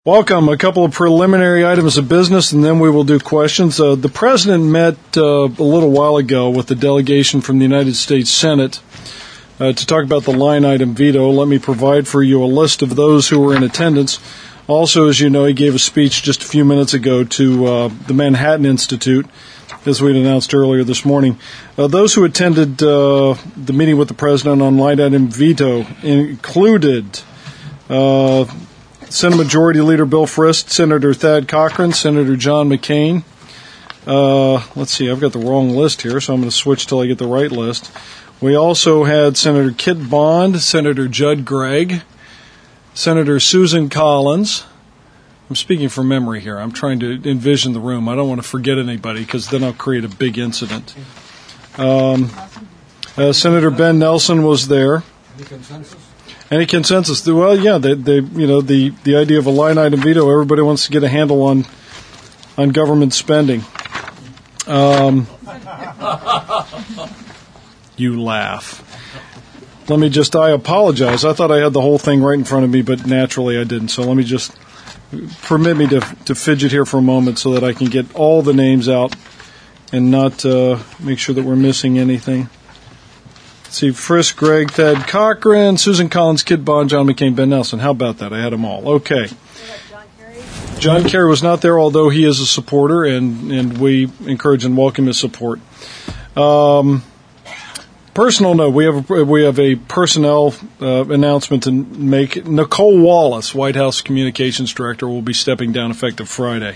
Welcome. A couple of preliminary items of business, and then we will do questions. The President met a little while ago with the delegation from the United States Senate to talk about the line item veto. Let me provide for you a list of those who were in attendance. Also, as you know, he gave a speech just a few minutes ago to the Manhattan Institute, as we had announced earlier this morning. Those who attended the meeting with the President on line item veto included Senate Majority Leader Bill Frist, Senator Thad Cochran, Senator John McCain. Let's see, I've got the wrong list here, so I'm going to switch till I get the right list. We also had Senator Kit Bond, Senator Judd Gregg, Senator Susan Collins. I'm speaking from memory here. I'm trying to envision the room. I don't want to forget anybody because then I'll create a big incident. Senator Ben Nelson was there. Any consensus? Any consensus? Well, yeah, the idea of a line item veto, everybody wants to get a handle on government spending. You laugh. I apologize. I thought I had the whole thing right in front of me, but naturally I didn't. So let me just permit me to fidget here for a moment so that I can get all the names out and not make sure that we're missing anything. See, Frist, Gregg, Thad Cochran, Susan Collins, Kit Bond, John McCain, Ben Nelson. How about that? I had them all. Okay. John Kerry was not there, although he is a supporter, and we encourage and welcome his support. Personal note, we have a personnel announcement to make. Nicole Wallace, White House Communications Director, will be stepping down effective Friday.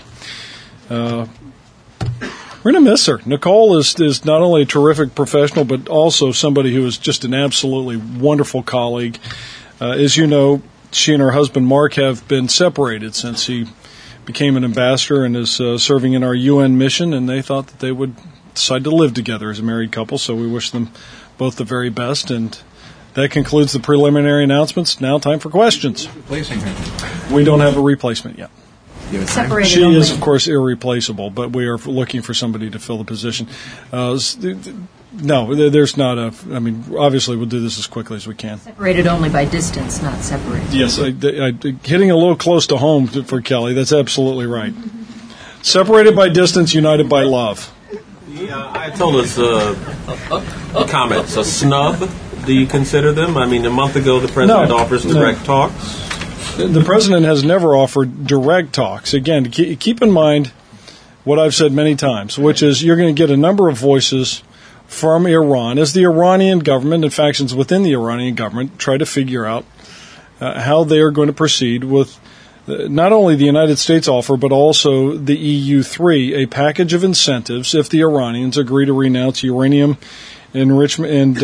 We're going to miss her. Nicole is not only a terrific professional, but also somebody who is just an absolutely wonderful colleague. As you know, she and her husband, Mark, have been separated since he became an ambassador and is serving in our UN mission, and they thought that they would decide to live together as a married couple, so we wish them both the very best. And that concludes the preliminary announcements. Now time for questions. Replacing her? We don't have a replacement yet. Separated she only. is, of course, irreplaceable, but we are looking for somebody to fill the position. No, there's not obviously we'll do this as quickly as we can. Separated only by distance, not separated. Yes, hitting a little close to home for Kelly. That's absolutely right. Separated by distance, united by love. I told us comments. A snub, do you consider them? I mean, a month ago the President offers direct talks. The President has never offered direct talks. Again, keep in mind what I've said many times, which is you're going to get a number of voices from Iran as the Iranian government and factions within the Iranian government try to figure out how they are going to proceed with not only the United States offer, but also the EU3, a package of incentives if the Iranians agree to renounce uranium enrichment and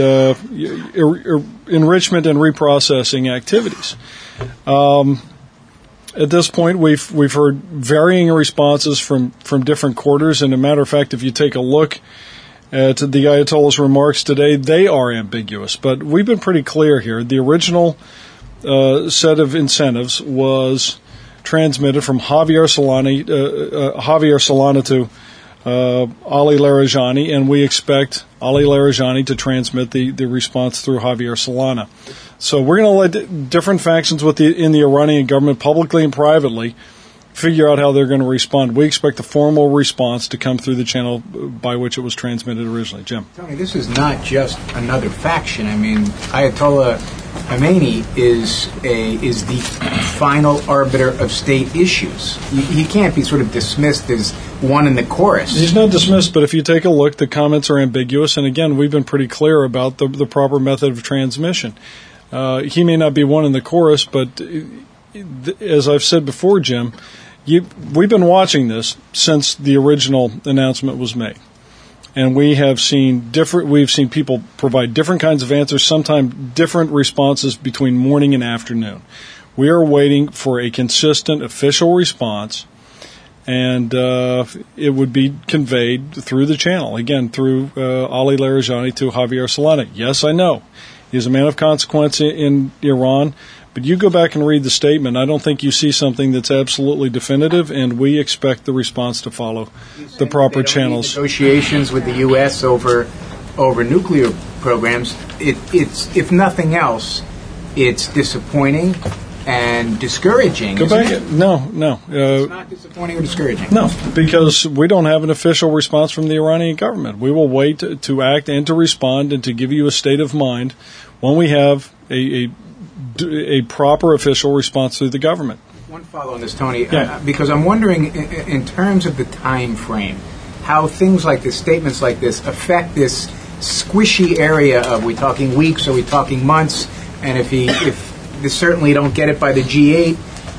reprocessing activities. At this point, we've heard varying responses from different quarters, and a matter of fact, if you take a look at the Ayatollah's remarks today, they are ambiguous. But we've been pretty clear here. The original set of incentives was transmitted from Javier Solana to Ali Larijani, and we expect Ali Larijani to transmit the response through Javier Solana. So we're going to let different factions in the Iranian government, publicly and privately, figure out how they're going to respond. We expect the formal response to come through the channel by which it was transmitted originally. Jim. Tony, this is not just another faction. I mean, Ayatollah Khamenei is the final arbiter of state issues. He can't be sort of dismissed as one in the chorus. He's not dismissed, but if you take a look, the comments are ambiguous. And again, we've been pretty clear about the proper method of transmission. He may not be one in the chorus, but as I've said before, Jim, we've been watching this since the original announcement was made. And we've seen people provide different kinds of answers, sometimes different responses between morning and afternoon. We are waiting for a consistent official response, and it would be conveyed through the channel, again, through Ali Larijani to Javier Solana. Yes, I know. He's a man of consequence in Iran, but you go back and read the statement. I don't think you see something that's absolutely definitive, and we expect the response to follow the proper channels. Negotiations with the U.S. over nuclear programs. It's if nothing else, it's disappointing and discouraging. Go back. Isn't it? No. It's not disappointing or discouraging. No, because we don't have an official response from the Iranian government. We will wait to act and to respond and to give you a state of mind when we have a proper official response through the government. One follow on this, Tony, Yeah. because I'm wondering, in terms of the time frame, how things like this, statements like this, affect this squishy area of, we talking weeks, are we talking months, and if they certainly don't get it by the G8,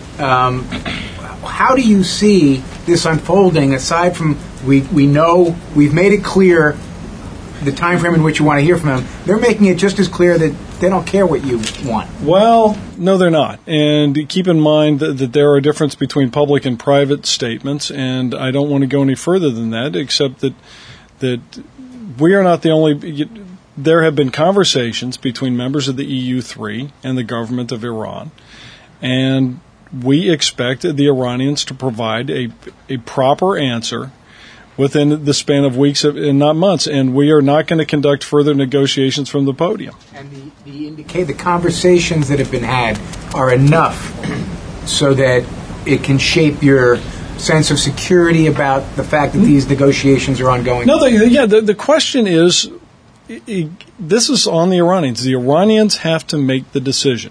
how do you see this unfolding, aside from we know, we've made it clear the time frame in which you want to hear from them, they're making it just as clear that they don't care what you want. Well, no, they're not. And keep in mind that there are a difference between public and private statements, and I don't want to go any further than that, except that we are not the only. There have been conversations between members of the EU3 and the government of Iran, and we expect the Iranians to provide a proper answer within the span of weeks and not months, and we are not going to conduct further negotiations from the podium. And the conversations that have been had are enough so that it can shape your sense of security about the fact that these negotiations are ongoing? No, the question is, this is on the Iranians. The Iranians have to make the decision.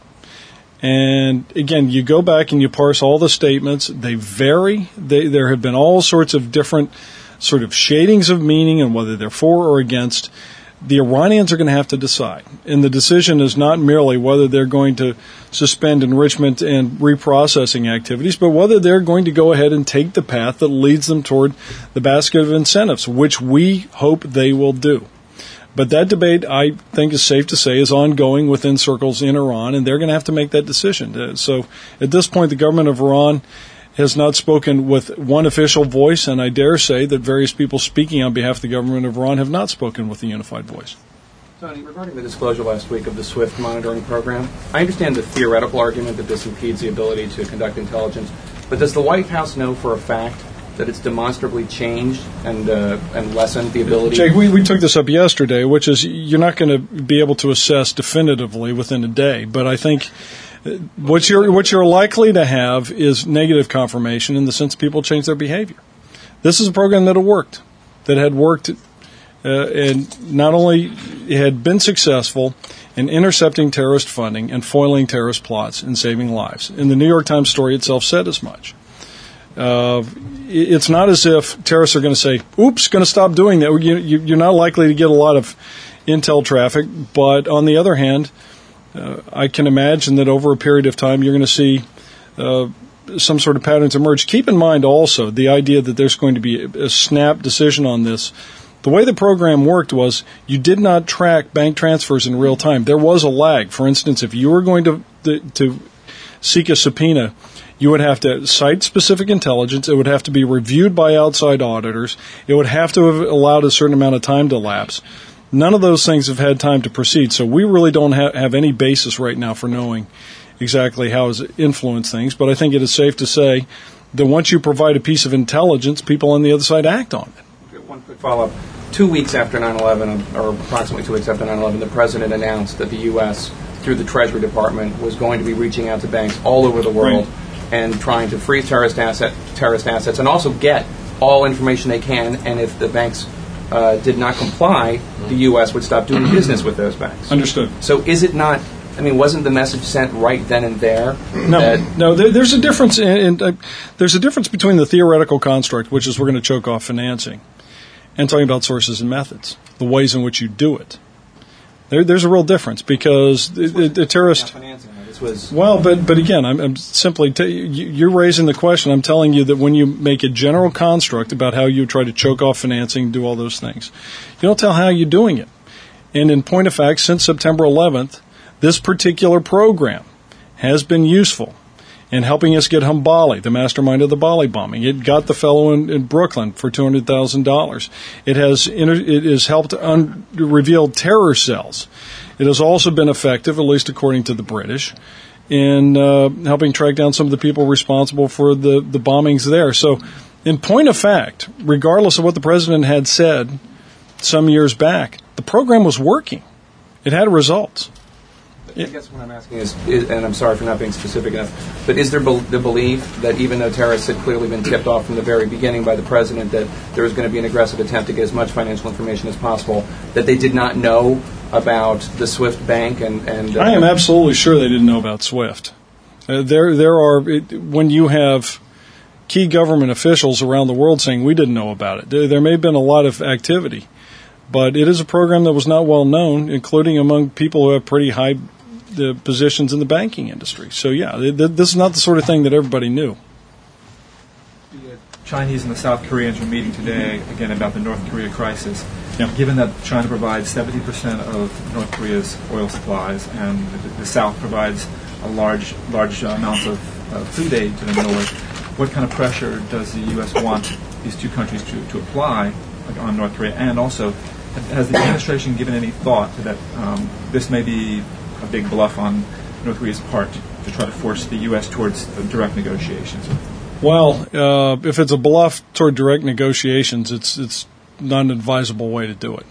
And again, you go back and you parse all the statements. They vary. There have been all sorts of different sort of shadings of meaning and whether they're for or against. The Iranians are going to have to decide. And the decision is not merely whether they're going to suspend enrichment and reprocessing activities, but whether they're going to go ahead and take the path that leads them toward the basket of incentives, which we hope they will do. But that debate, I think, is safe to say, is ongoing within circles in Iran, and they're going to have to make that decision. So at this point, the government of Iran has not spoken with one official voice, and I dare say that various people speaking on behalf of the government of Iran have not spoken with a unified voice. Tony, regarding the disclosure last week of the SWIFT monitoring program, I understand the theoretical argument that this impedes the ability to conduct intelligence, but does the White House know for a fact that it's demonstrably changed and lessened the ability? Jake, we took this up yesterday, which is you're not going to be able to assess definitively within a day, but I think what you're likely to have is negative confirmation in the sense people change their behavior. This is a program that had worked, and not only had been successful in intercepting terrorist funding and foiling terrorist plots and saving lives. And the New York Times story itself said as much. It's not as if terrorists are going to say, oops, going to stop doing that. You're not likely to get a lot of intel traffic, but on the other hand, I can imagine that over a period of time you're going to see some sort of patterns emerge. Keep in mind also the idea that there's going to be a snap decision on this. The way the program worked was you did not track bank transfers in real time. There was a lag. For instance, if you were going to seek a subpoena, you would have to cite specific intelligence. It would have to be reviewed by outside auditors. It would have to have allowed a certain amount of time to lapse. None of those things have had time to proceed, so we really don't have any basis right now for knowing exactly how it's influenced things. But I think it is safe to say that once you provide a piece of intelligence, people on the other side act on it. One quick follow-up. 2 weeks after 9/11, or approximately 2 weeks after 9/11, the President announced that the U.S., through the Treasury Department, was going to be reaching out to banks all over the world and trying to freeze terrorist assets and also get all information they can, and if the banks did not comply, the U.S. would stop doing business with those banks. Understood. So is it not, wasn't the message sent right then and there? No. There's a difference, there's a difference between the theoretical construct, which is we're going to choke off financing, and talking about sources and methods, the ways in which you do it. There's a real difference because the terrorist. Well, but again, I'm simply you're raising the question. I'm telling you that when you make a general construct about how you try to choke off financing, do all those things, you don't tell how you're doing it. And in point of fact, since September 11th, this particular program has been useful in helping us get Hambali, the mastermind of the Bali bombing. It got the fellow in Brooklyn for $200,000. It has helped reveal terror cells. It has also been effective, at least according to the British, in helping track down some of the people responsible for the bombings there. So, in point of fact, regardless of what the president had said some years back, the program was working. It had results. I guess what I'm asking is, and I'm sorry for not being specific enough, but is there the belief that even though terrorists had clearly been tipped off from the very beginning by the president that there was going to be an aggressive attempt to get as much financial information as possible, that they did not know about the SWIFT bank? And I am absolutely sure they didn't know about SWIFT. When you have key government officials around the world saying we didn't know about it, there may have been a lot of activity. But it is a program that was not well known, including among people who have pretty high positions in the banking industry. So, yeah, this is not the sort of thing that everybody knew. The Chinese and the South Koreans are meeting today, again, about the North Korea crisis. Yeah. Given that China provides 70% of North Korea's oil supplies and the South provides a large amounts of food aid to the North, what kind of pressure does the U.S. want these two countries to apply on North Korea? And also, has the administration given any thought to that this may be a big bluff on North Korea's part to try to force the U.S. towards direct negotiations? Well, if it's a bluff toward direct negotiations, it's not an advisable way to do it.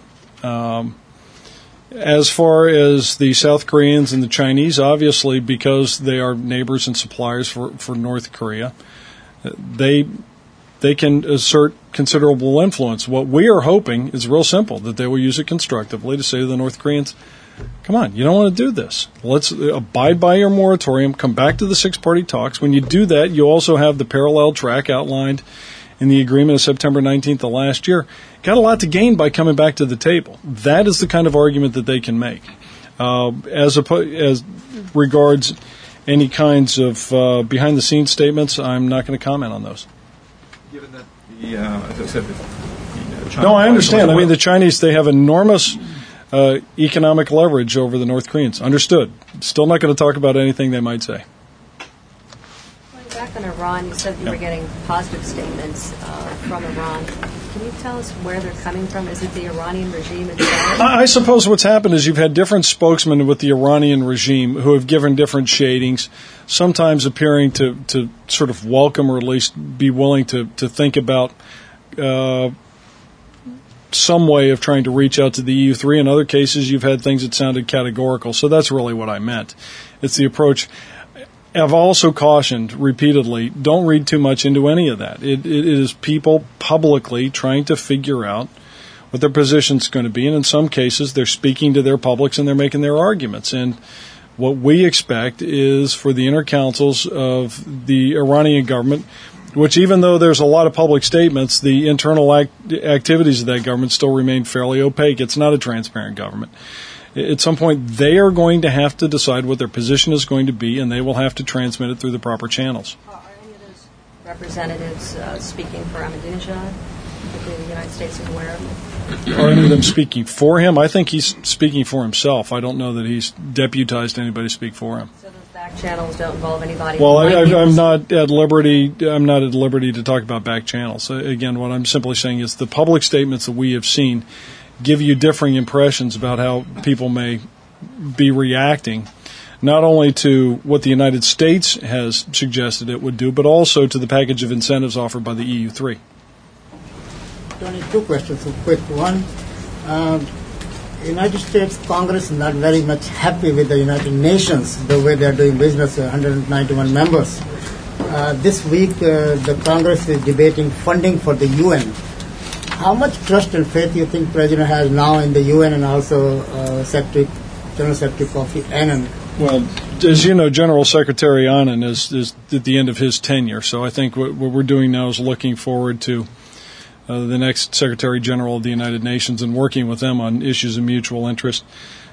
As far as the South Koreans and the Chinese, obviously, because they are neighbors and suppliers for North Korea, they can assert considerable influence. What we are hoping is real simple, that they will use it constructively to say to the North Koreans, come on, you don't want to do this. Let's abide by your moratorium, come back to the six-party talks. When you do that, you also have the parallel track outlined in the agreement of September 19th of last year. Got a lot to gain by coming back to the table. That is the kind of argument that they can make. As regards any kinds of behind-the-scenes statements, I'm not going to comment on those. Given that, as I said, China. No, I understand. I mean, the Chinese, they have enormous economic leverage over the North Koreans. Understood. Still not going to talk about anything they might say. Going back on Iran, you said you were getting positive statements from Iran. Can you tell us where they're coming from? Is it the Iranian regime itself? I suppose what's happened is you've had different spokesmen with the Iranian regime who have given different shadings, sometimes appearing to sort of welcome or at least be willing to think about some way of trying to reach out to the EU3. In other cases, you've had things that sounded categorical. So that's really what I meant. It's the approach. I've also cautioned repeatedly, don't read too much into any of that. It is people publicly trying to figure out what their position's going to be, and in some cases they're speaking to their publics and they're making their arguments. And what we expect is for the inner councils of the Iranian government, which even though there's a lot of public statements, the internal activities of that government still remain fairly opaque. It's not a transparent government. At some point, they are going to have to decide what their position is going to be, and they will have to transmit it through the proper channels. Are any of those representatives speaking for Ahmadinejad that the United States is aware of? Are any of them speaking for him? I think he's speaking for himself. I don't know that he's deputized anybody to speak for him. So those back channels don't involve anybody? Well, I'm not at liberty to talk about back channels. Again, what I'm simply saying is the public statements that we have seen give you differing impressions about how people may be reacting, not only to what the United States has suggested it would do, but also to the package of incentives offered by the EU3. Tony, two questions. A quick one. United States Congress is not very much happy with the United Nations, the way they are doing business, 191 members. This week, the Congress is debating funding for the UN. How much trust and faith do you think President has now in the UN and also General Secretary Kofi Annan? Well, as you know, General Secretary Annan is at the end of his tenure, so I think what we're doing now is looking forward to the next Secretary General of the United Nations and working with them on issues of mutual interest.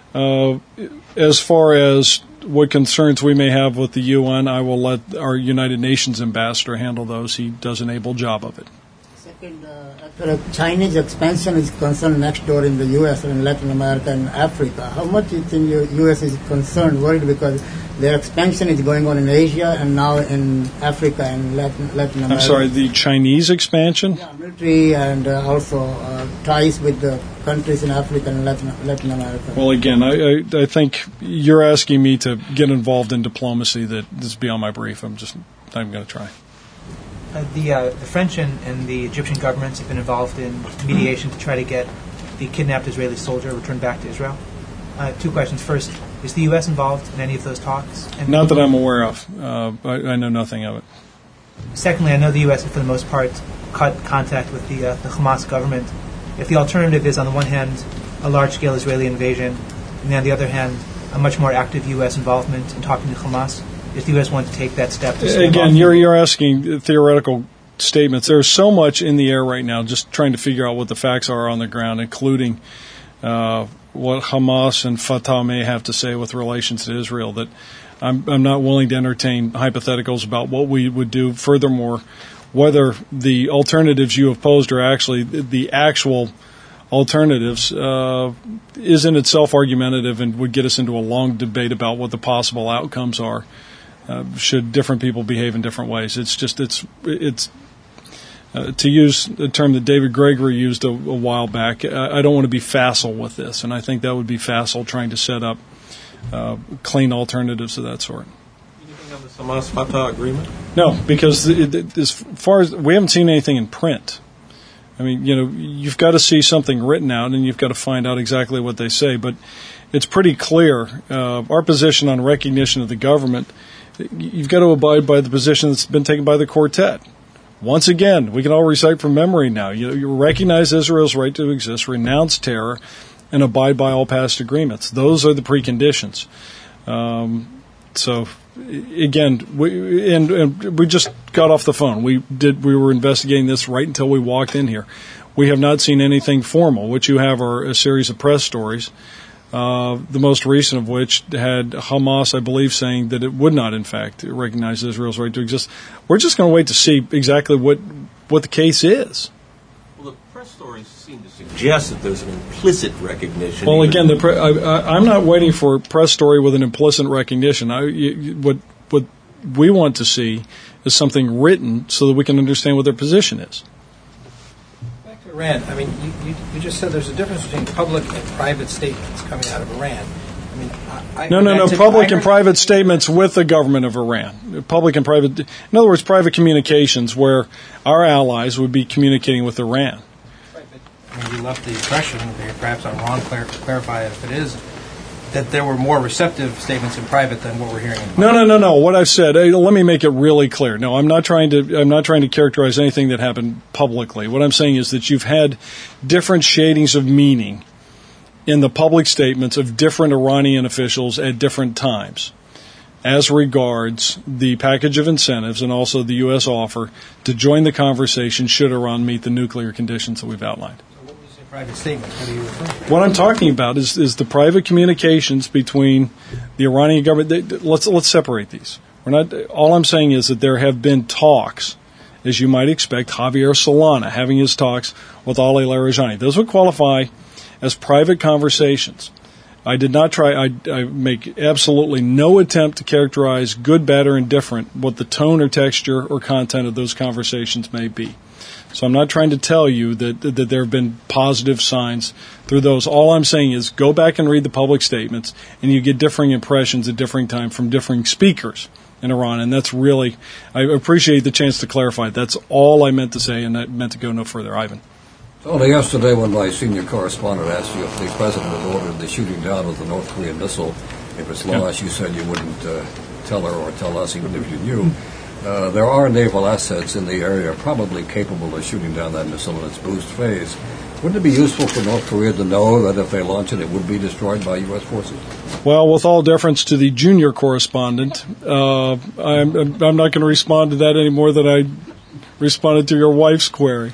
As far as what concerns we may have with the UN, I will let our United Nations ambassador handle those. He does an able job of it. Second, after Chinese expansion is concerned next door in the U.S. and Latin America and Africa, how much do you think the U.S. is concerned, worried, because their expansion is going on in Asia and now in Africa and Latin America? I'm sorry, the Chinese expansion? Yeah, military and also ties with the countries in Africa and Latin America. Well, again, I think you're asking me to get involved in diplomacy that is beyond my brief. I'm just not even going to try. The French and the Egyptian governments have been involved in mediation to try to get the kidnapped Israeli soldier returned back to Israel. Two questions. First, Is the U.S. involved in any of those talks? And Not that I'm aware of. I know nothing of it. secondly, I know the U.S. has, for the most part, cut contact with the Hamas government. If the alternative is, on the one hand, a large-scale Israeli invasion, and on the other hand, a much more active U.S. involvement in talking to Hamas, is the U.S. want to take that step? Again, you're asking theoretical statements. There's so much in the air right now, just trying to figure out what the facts are on the ground, including what Hamas and Fatah may have to say with relations to Israel, that I'm not willing to entertain hypotheticals about what we would do. Furthermore, whether the alternatives you have posed are actually the actual alternatives is in itself argumentative and would get us into a long debate about what the possible outcomes are should different people behave in different ways. It's to use a term that David Gregory used a while back, I don't want to be facile with this, and I think that would be facile trying to set up clean alternatives of that sort. Anything on the Hamas-Fatah agreement? No, because as far as we haven't seen anything in print. I mean, you've got to see something written out, and you've got to find out exactly what they say. But it's pretty clear. Our position on recognition of the government, you've got to abide by the position that's been taken by the quartet. Once again, we can all recite from memory now. You recognize Israel's right to exist, renounce terror, and abide by all past agreements. Those are the preconditions. So, again, we just got off the phone. We were investigating this right until we walked in here. We have not seen anything formal. What you have are a series of press stories, the most recent of which had Hamas, I believe, saying that it would not, in fact, recognize Israel's right to exist. We're just going to wait to see exactly what the case is. Well, the press stories seem to suggest that there's an implicit recognition. Well, again, I'm not waiting for a press story with an implicit recognition. What we want to see is something written so that we can understand what their position is. Back to Iran. I mean, you just said there's a difference between public and private statements coming out of Iran. I mean, No. Public and private statements with the government of Iran. Public and private. In other words, private communications where our allies would be communicating with Iran. Right, but I mean, you left the impression, perhaps I'm wrong, clarify if it is, that there were more receptive statements in private than what we're hearing in public. No. What I've said, let me make it really clear. No, I'm not trying to characterize anything that happened publicly. What I'm saying is that you've had different shadings of meaning in the public statements of different Iranian officials at different times as regards the package of incentives and also the U.S. offer to join the conversation should Iran meet the nuclear conditions that we've outlined. So what would you say private statements? What are you referring to? What I'm talking about is the private communications between the Iranian government. Let's separate these. All I'm saying is that there have been talks, as you might expect, Javier Solana having his talks with Ali Larijani. Those would qualify as private conversations. I did not try, I make absolutely no attempt to characterize good, bad, or indifferent what the tone or texture or content of those conversations may be. So I'm not trying to tell you that there have been positive signs through those. All I'm saying is go back and read the public statements, and you get differing impressions at differing times from differing speakers in Iran. And that's really, I appreciate the chance to clarify. That's all I meant to say, and I meant to go no further. Ivan. Only yesterday when my senior correspondent asked you if the president had ordered the shooting down of the North Korean missile, if it's lost, you said you wouldn't tell her or tell us even if you knew. There are naval assets in the area probably capable of shooting down that missile in its boost phase. Wouldn't it be useful for North Korea to know that if they launch it, it would be destroyed by U.S. forces? Well, with all deference to the junior correspondent, I'm not going to respond to that any more than I responded to your wife's query.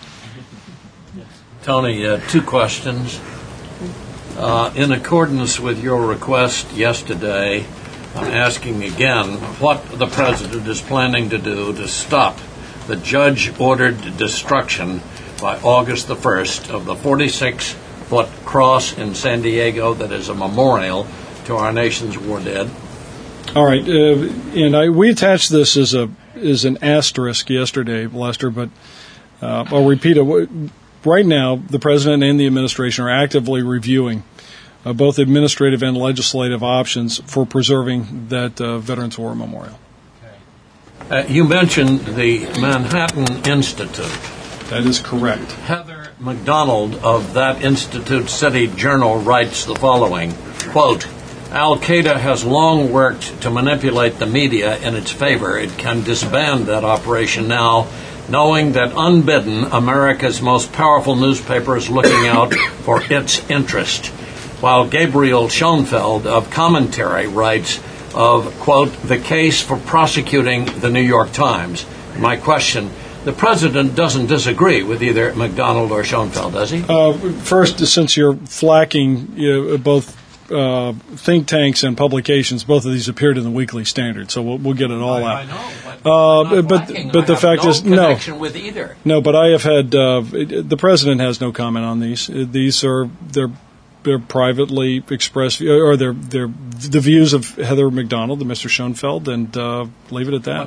Tony, two questions. In accordance with your request yesterday, I'm asking again what the President is planning to do to stop the judge-ordered destruction by August the 1st of the 46-foot cross in San Diego that is a memorial to our nation's war dead. All right, and we attached this as an asterisk yesterday, Lester, but I'll repeat it. Right now, the President and the administration are actively reviewing both administrative and legislative options for preserving that Veterans War Memorial. You mentioned the Manhattan Institute. That is correct. Heather McDonald of that Institute City Journal writes the following, quote, Al-Qaeda has long worked to manipulate the media in its favor. It can disband that operation now, knowing that unbidden, America's most powerful newspaper is looking out for its interest. While Gabriel Schoenfeld of Commentary writes of, quote, the case for prosecuting the New York Times. My question, the president doesn't disagree with either McDonald or Schoenfeld, does he? First, since you're flacking both think tanks and publications, both of these appeared in the Weekly Standard, so we'll get it all out. I know, but the fact is, no. With either. No, but I have had, the president has no comment on these. These are, they're privately expressed, or they're the views of Heather McDonald and Mr. Schoenfeld, and leave it at that.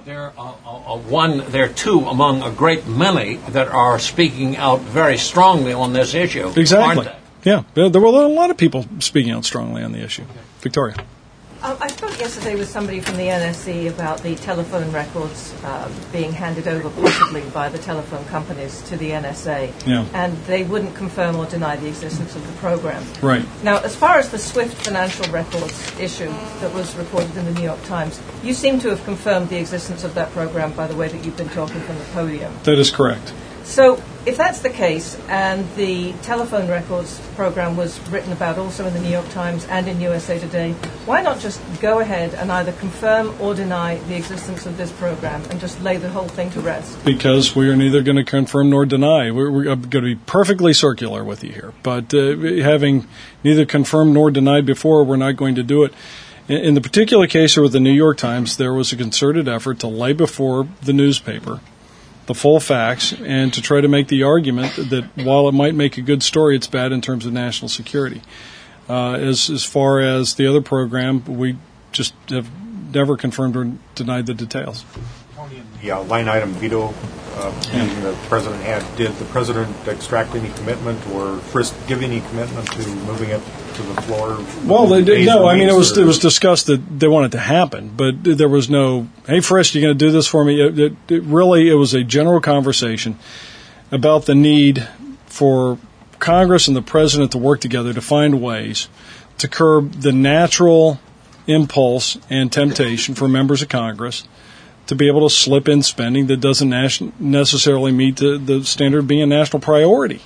But there are two among a great many that are speaking out very strongly on this issue. Exactly. Aren't they? Yeah, there were a lot of people speaking out strongly on the issue. Victoria. I spoke yesterday with somebody from the NSC about the telephone records being handed over possibly by the telephone companies to the NSA, and they wouldn't confirm or deny the existence of the program. Right. Now, as far as the SWIFT financial records issue that was reported in the New York Times, you seem to have confirmed the existence of that program by the way that you've been talking from the podium. That is correct. So, if that's the case, and the telephone records program was written about also in the New York Times and in USA Today, why not just go ahead and either confirm or deny the existence of this program and just lay the whole thing to rest? Because we are neither going to confirm nor deny. We're going to be perfectly circular with you here. But having neither confirmed nor denied before, we're not going to do it. In the particular case with the New York Times, there was a concerted effort to lay before the newspaper the full facts and to try to make the argument that while it might make a good story, it's bad in terms of national security. As far as the other program, we just have never confirmed or denied the details. The line item veto meeting the president had, did the president extract any commitment or Frist give any commitment to moving it to the floor? Well, no. I mean, it was discussed that they wanted to happen, but there was no, hey, Frist, you going to do this for me? It was a general conversation about the need for Congress and the president to work together to find ways to curb the natural impulse and temptation for members of Congress to be able to slip in spending that doesn't necessarily meet the standard of being a national priority.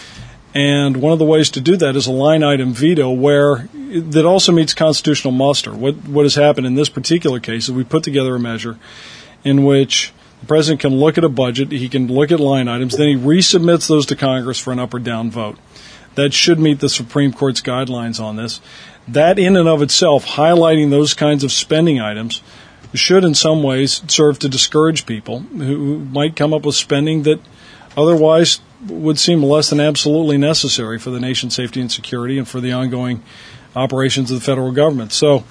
And one of the ways to do that is a line item veto that also meets constitutional muster. What has happened in this particular case is we put together a measure in which the president can look at a budget, he can look at line items, then he resubmits those to Congress for an up or down vote. That should meet the Supreme Court's guidelines on this. That in and of itself, highlighting those kinds of spending items, should in some ways serve to discourage people who might come up with spending that otherwise would seem less than absolutely necessary for the nation's safety and security and for the ongoing operations of the federal government. So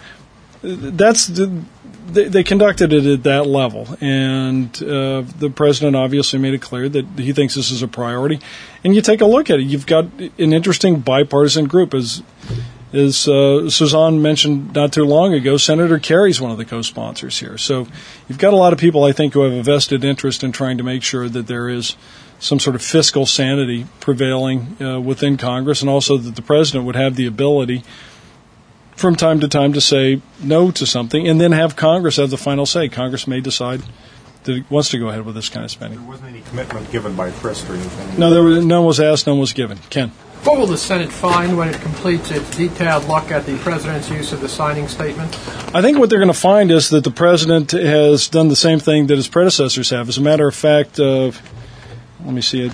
they conducted it at that level, and the president obviously made it clear that he thinks this is a priority. And you take a look at it, you've got an interesting bipartisan group. As Suzanne mentioned not too long ago, Senator Kerry's one of the co-sponsors here. So you've got a lot of people, I think, who have a vested interest in trying to make sure that there is some sort of fiscal sanity prevailing within Congress, and also that the president would have the ability from time to time to say no to something and then have Congress have the final say. Congress may decide that it wants to go ahead with this kind of spending. There wasn't any commitment given by Frist or anything? No, none was asked, none was given. Ken? What will the Senate find when it completes its detailed look at the president's use of the signing statement? I think what they're going to find is that the president has done the same thing that his predecessors have. As a matter of fact, let me see.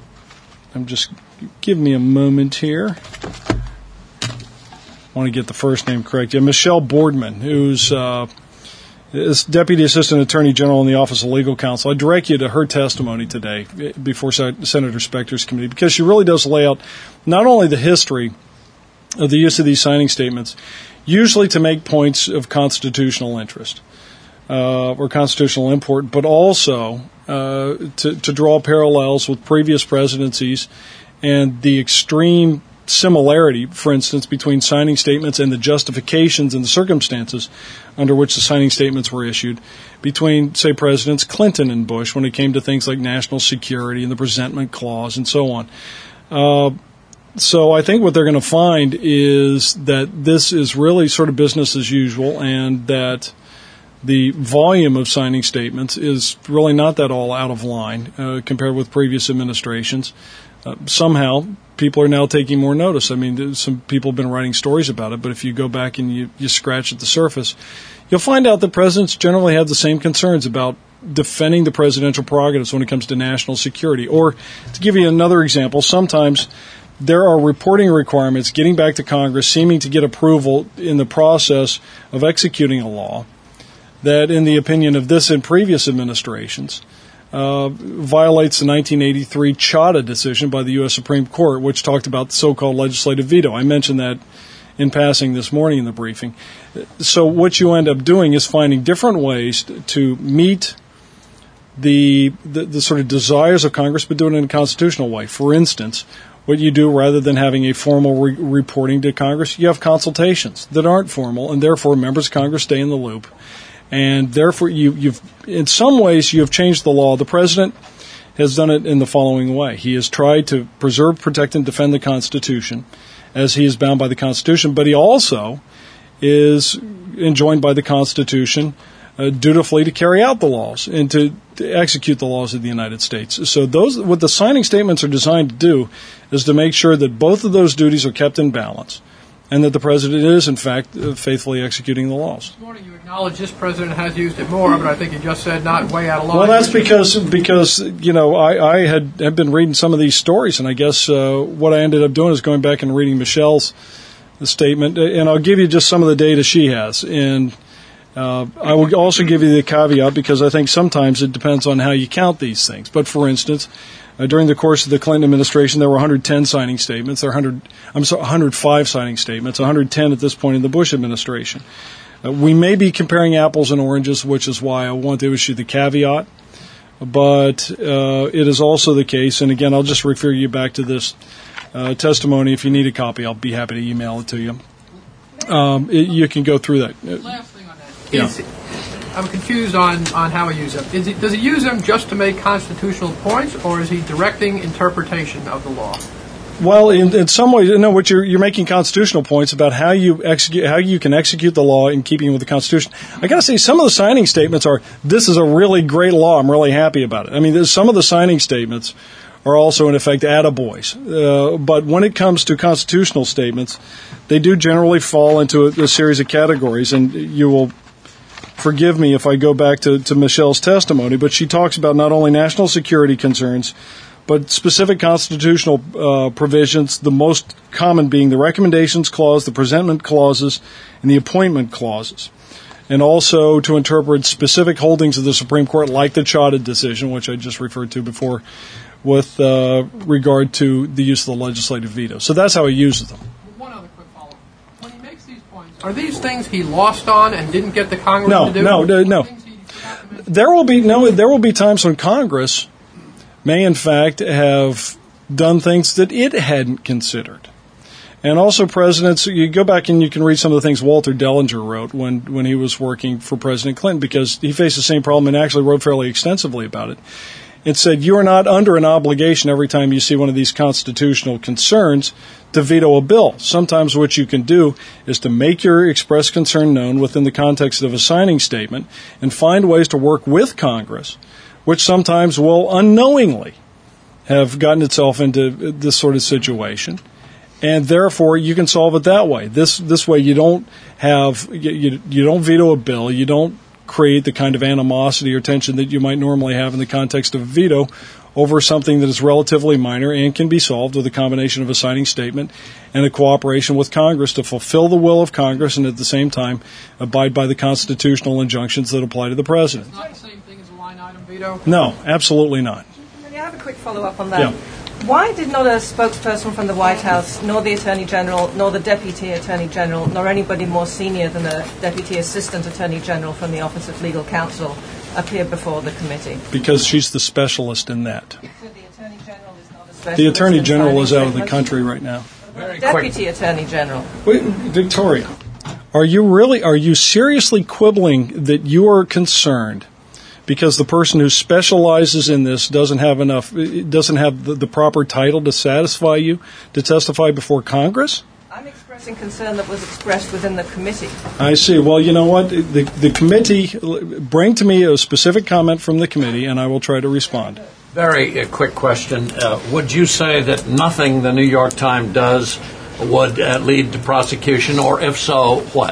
Give me a moment here. I want to get the first name correct. Yeah, Michelle Boardman, who's is Deputy Assistant Attorney General in the Office of Legal Counsel. I direct you to her testimony today before Senator Specter's committee, because she really does lay out not only the history of the use of these signing statements, usually to make points of constitutional interest or constitutional import, but also to draw parallels with previous presidencies and the extreme similarity, for instance, between signing statements and the justifications and the circumstances under which the signing statements were issued between, say, Presidents Clinton and Bush when it came to things like national security and the presentment clause and so on. So I think what they're going to find is that this is really sort of business as usual, and that the volume of signing statements is really not that all out of line compared with previous administrations. Somehow, people are now taking more notice. I mean, some people have been writing stories about it, but if you go back and you scratch at the surface, you'll find out that presidents generally have the same concerns about defending the presidential prerogatives when it comes to national security. Or, to give you another example, sometimes there are reporting requirements getting back to Congress seeming to get approval in the process of executing a law that, in the opinion of this and previous administrations, violates the 1983 Chadha decision by the U.S. Supreme Court, which talked about the so-called legislative veto. I mentioned that in passing this morning in the briefing. So what you end up doing is finding different ways to meet the sort of desires of Congress, but doing it in a constitutional way. For instance, what you do, rather than having a formal reporting to Congress, you have consultations that aren't formal, and therefore members of Congress stay in the loop. And therefore, you've in some ways you have changed the law. The president has done it in the following way: he has tried to preserve, protect, and defend the Constitution, as he is bound by the Constitution. But he also is enjoined by the Constitution dutifully to carry out the laws and to execute the laws of the United States. So what the signing statements are designed to do is to make sure that both of those duties are kept in balance, and that the president is, in fact, faithfully executing the laws. This morning you acknowledge this president has used it more, but I think you just said not way out of line. Well, that's because I had been reading some of these stories, and I guess what I ended up doing is going back and reading Michelle's statement, and I'll give you just some of the data she has. And I will also give you the caveat, because I think sometimes it depends on how you count these things. But for instance, during the course of the Clinton administration, there were 110 signing statements. There are 105 signing statements, 110 at this point in the Bush administration. We may be comparing apples and oranges, which is why I want to issue the caveat. But it is also the case, and again, I'll just refer you back to this testimony. If you need a copy, I'll be happy to email it to you. You can go through that. Last thing on that. I'm confused on how he uses them. Does he use them just to make constitutional points, or is he directing interpretation of the law? Well, in some ways, what you're making constitutional points about how you can execute the law in keeping with the Constitution. I got to say, some of the signing statements are, "This is a really great law. I'm really happy about it." I mean, some of the signing statements are also, in effect, attaboys. But when it comes to constitutional statements, they do generally fall into a series of categories, and you will forgive me if I go back to Michelle's testimony, but she talks about not only national security concerns, but specific constitutional provisions, the most common being the recommendations clause, the presentment clauses, and the appointment clauses. And also to interpret specific holdings of the Supreme Court, like the Chadha decision, which I just referred to before, with regard to the use of the legislative veto. So that's how he uses them. One other quick follow-up. When he makes these points, are these things he lost on and didn't get the Congress to do? No. There will be times when Congress may, in fact, have done things that it hadn't considered. And also presidents, you go back and you can read some of the things Walter Dellinger wrote when he was working for President Clinton, because he faced the same problem and actually wrote fairly extensively about it. It said, you are not under an obligation every time you see one of these constitutional concerns to veto a bill. Sometimes what you can do is to make your express concern known within the context of a signing statement and find ways to work with Congress, which sometimes will unknowingly have gotten itself into this sort of situation. And therefore, you can solve it that way. This way, you don't veto a bill. You don't create the kind of animosity or tension that you might normally have in the context of a veto over something that is relatively minor and can be solved with a combination of a signing statement and a cooperation with Congress to fulfill the will of Congress and at the same time abide by the constitutional injunctions that apply to the president. It's not the same thing as a line-item veto? No, absolutely not. I have a quick follow-up on that. Yeah. Why did not a spokesperson from the White House, nor the Attorney General, nor the Deputy Attorney General, nor anybody more senior than the Deputy Assistant Attorney General from the Office of Legal Counsel appear before the committee? Because she's the specialist in that. So the Attorney General is not a specialist? The Attorney General is out of the country right now. Deputy Attorney General. Wait, Victoria, are you seriously quibbling that you are concerned because the person who specializes in this doesn't have the proper title to satisfy you to testify before Congress? I'm expressing concern that was expressed within the committee. I see. Well, you know what? The committee, bring to me a specific comment from the committee, and I will try to respond. Very quick question. Would you say that nothing the New York Times does would lead to prosecution, or if so, what?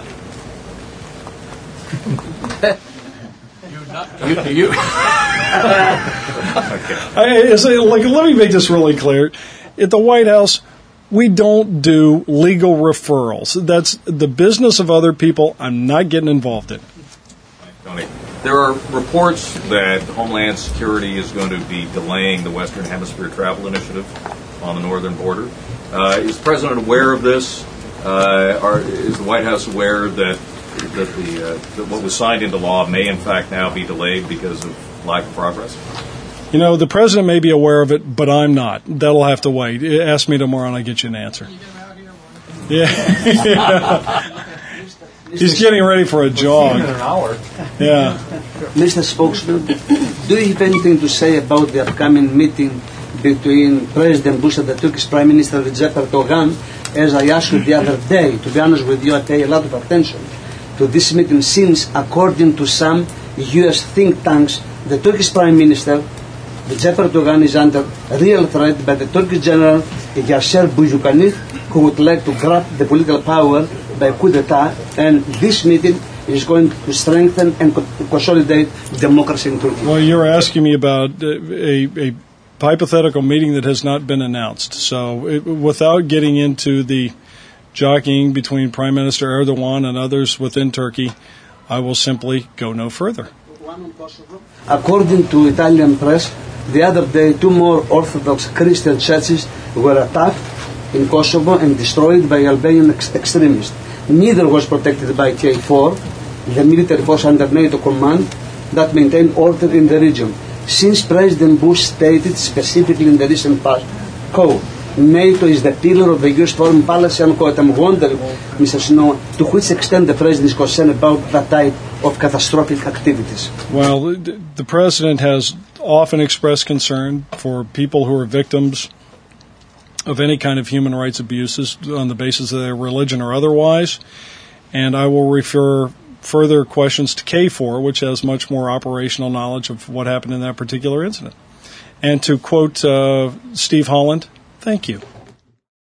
Let me make this really clear. At the White House, we don't do legal referrals. That's the business of other people. I'm not getting involved in. Tony, there are reports that Homeland Security is going to be delaying the Western Hemisphere Travel Initiative on the northern border. Is the President aware of this? Is the White House aware that what was signed into law may in fact now be delayed because of lack of progress? You know, the President may be aware of it, but I'm not. That'll have to wait. Ask me tomorrow and I'll get you an answer. Yeah. He's getting ready for a jog. In an hour. Yeah. Mr. Spokesman, do you have anything to say about the upcoming meeting between President Bush and the Turkish Prime Minister Recep Erdogan? As I asked you the other day, to be honest with you, I pay a lot of attention to this meeting since, according to some U.S. think tanks, the Turkish Prime Minister Recep Erdogan is under real threat by the Turkish General Yasser Bouzoukhani, who would like to grab the political power by coup d'etat, and this meeting is going to strengthen and consolidate democracy in Turkey. Well, you're asking me about a hypothetical meeting that has not been announced. So without getting into the jockeying between Prime Minister Erdogan and others within Turkey, I will simply go no further. According to Italian press, the other day 2 more Orthodox Christian churches were attacked in Kosovo and destroyed by Albanian extremists. Neither was protected by KFOR, the military force under NATO command that maintained order in the region. Since President Bush stated specifically in the recent past, quote, NATO is the pillar of the U.S. foreign policy, unquote. I'm wondering, Mr. Snow, to which extent the President is concerned about that type of catastrophic activities. Well, the President has often expressed concern for people who are victims of any kind of human rights abuses on the basis of their religion or otherwise, and I will refer further questions to KFOR, which has much more operational knowledge of what happened in that particular incident. And to quote Steve Holland, thank you.